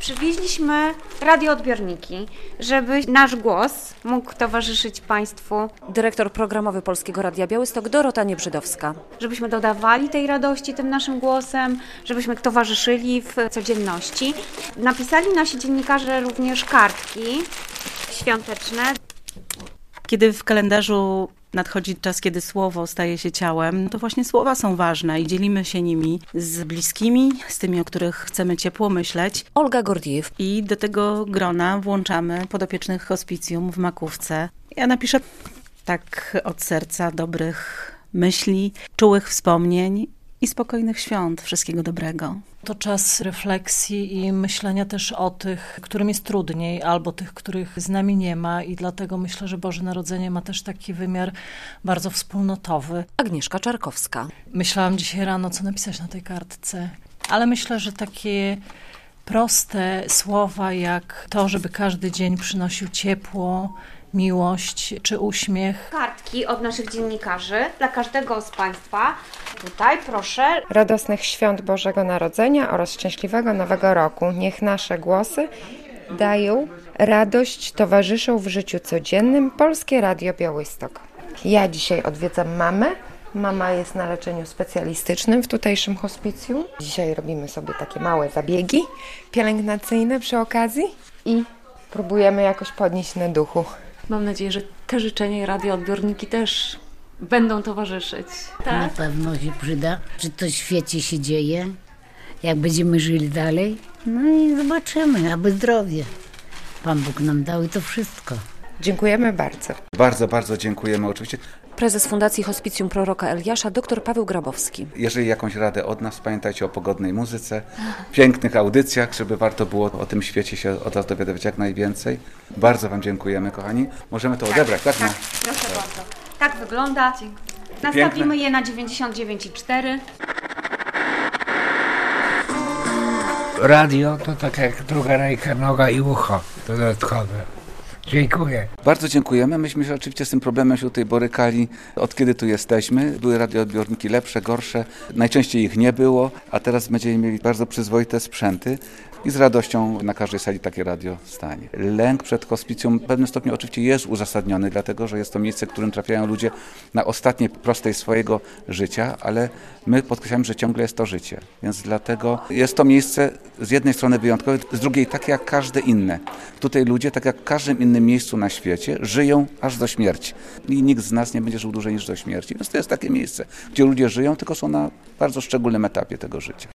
Przywieźliśmy radioodbiorniki, żeby nasz głos mógł towarzyszyć Państwu. Dyrektor programowy Polskiego Radia Białystok Dorota Niebrzydowska. Żebyśmy dodawali tej radości tym naszym głosem, żebyśmy towarzyszyli w codzienności. Napisali nasi dziennikarze również kartki świąteczne. Kiedy w kalendarzu nadchodzi czas, kiedy słowo staje się ciałem, to właśnie słowa są ważne i dzielimy się nimi z bliskimi, z tymi, o których chcemy ciepło myśleć. Olga Gordijew. I do tego grona włączamy podopiecznych hospicjum w Makówce. Ja napiszę tak od serca dobrych myśli, czułych wspomnień i spokojnych świąt. Wszystkiego dobrego. To czas refleksji i myślenia też o tych, którym jest trudniej, albo tych, których z nami nie ma i dlatego myślę, że Boże Narodzenie ma też taki wymiar bardzo wspólnotowy. Agnieszka Czarkowska. Myślałam dzisiaj rano, co napisać na tej kartce, ale myślę, że takie proste słowa jak to, żeby każdy dzień przynosił ciepło, miłość czy uśmiech. Kartki od naszych dziennikarzy dla każdego z Państwa. Tutaj proszę. Radosnych świąt Bożego Narodzenia oraz szczęśliwego Nowego Roku. Niech nasze głosy dają radość, towarzyszą w życiu codziennym. Polskie Radio Białystok. Ja dzisiaj odwiedzam mamę. Mama jest na leczeniu specjalistycznym w tutejszym hospicjum. Dzisiaj robimy sobie takie małe zabiegi pielęgnacyjne przy okazji i próbujemy jakoś podnieść na duchu. Mam nadzieję, że te życzenia i radioodbiorniki też będą towarzyszyć. Tak? Na pewno się przyda, że to w świecie się dzieje, jak będziemy żyli dalej. No i zobaczymy, aby zdrowie Pan Bóg nam dał i to wszystko. Dziękujemy bardzo. Bardzo, bardzo dziękujemy oczywiście. Prezes Fundacji Hospicjum Proroka Eliasza, dr Paweł Grabowski. Jeżeli jakąś radę od nas, pamiętajcie o pogodnej muzyce, pięknych audycjach, żeby warto było o tym świecie się od nas dowiadywać jak najwięcej. Bardzo Wam dziękujemy, kochani. Możemy to odebrać, tak? Tak, proszę bardzo. Tak wygląda. Nastawimy je na 99,4. Radio to tak jak druga ręka, noga i ucho dodatkowe. Dziękuję. Bardzo dziękujemy. Myśmy się oczywiście z tym problemem się tutaj borykali, od kiedy tu jesteśmy. Były radioodbiorniki lepsze, gorsze. Najczęściej ich nie było, a teraz będziemy mieli bardzo przyzwoite sprzęty i z radością na każdej sali takie radio stanie. Lęk przed hospicjum w pewnym stopniu oczywiście jest uzasadniony, dlatego że jest to miejsce, w którym trafiają ludzie na ostatniej prostej swojego życia, ale my podkreślamy, że ciągle jest to życie. Więc dlatego jest to miejsce z jednej strony wyjątkowe, z drugiej takie jak każde inne. Tutaj ludzie, tak jak w każdym innym miejscu na świecie, żyją aż do śmierci. I nikt z nas nie będzie żył dłużej niż do śmierci. Więc to jest takie miejsce, gdzie ludzie żyją, tylko są na bardzo szczególnym etapie tego życia.